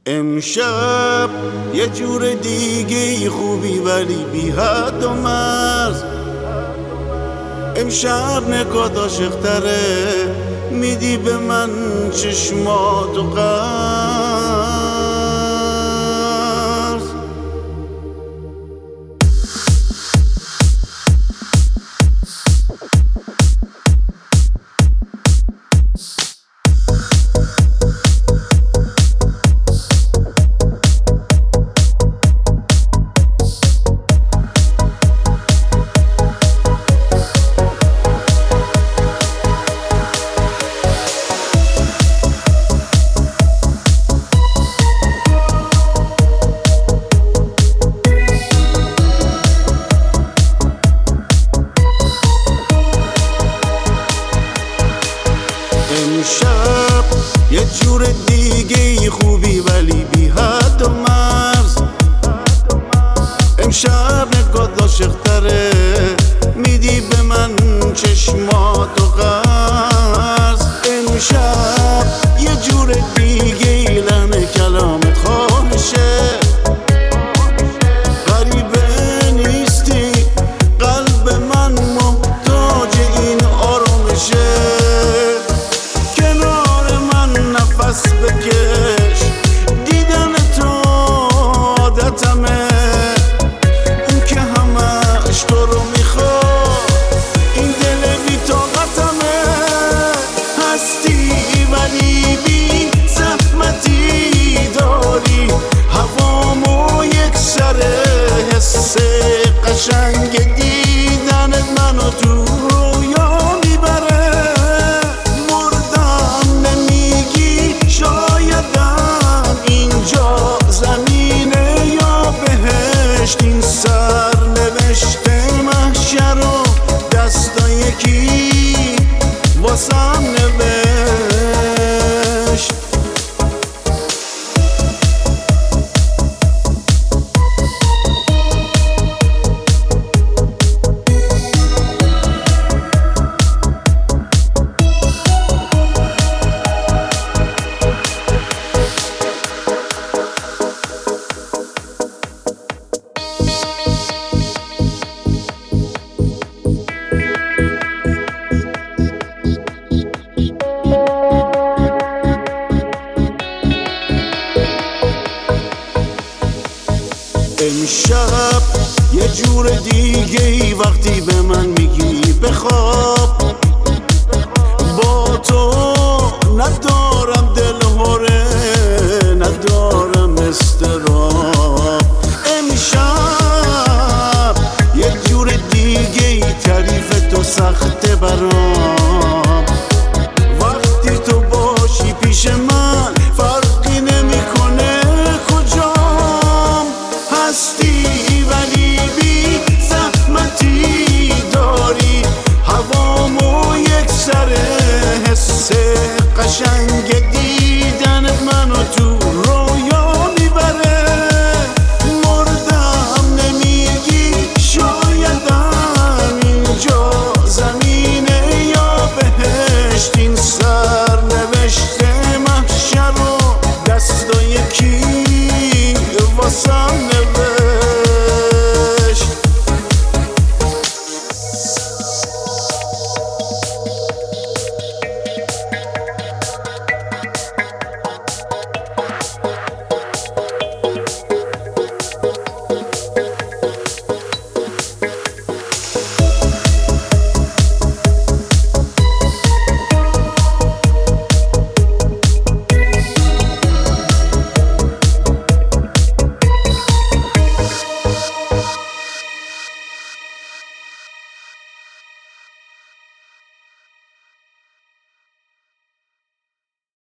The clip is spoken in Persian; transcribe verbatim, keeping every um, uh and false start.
امشب یه جور دیگه خوبی ولی بی حد و مرز. امشب نگاه عاشق‌تره میدی به من چشمات و قرض. امشب یه جور دیگه خوبی ولی بی حد و مرز. امشب نگاه عاشق‌تره میدی به من چشمات و قرض. امشب یه جور دیگه لحن کلامت خامشه، غریبه نیستی قلب من محتاج این آرامشه. نفس بکش دیدن تو عادتمه، اون که همش تو رو میخواد این دل بی طاقتمه. هستی ولی بی زحمتی داری هوامو یک سره، حس قشنگ دیدنت منو تو رویا میبره. این سر نوشته محشر رو دستا یکی واسم نوشت. امشب یه جور دیگه ای وقتی به من میگی بخواب، با تو ندارم